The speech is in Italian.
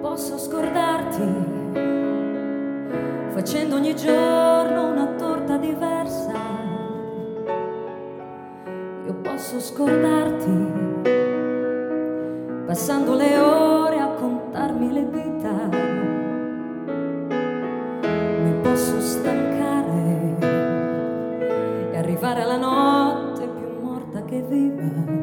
posso scordarti facendo ogni giorno una torta diversa. Io posso scordarti passando le ore a contarmi le dita. Mi posso stancare e arrivare alla notte più morta che viva.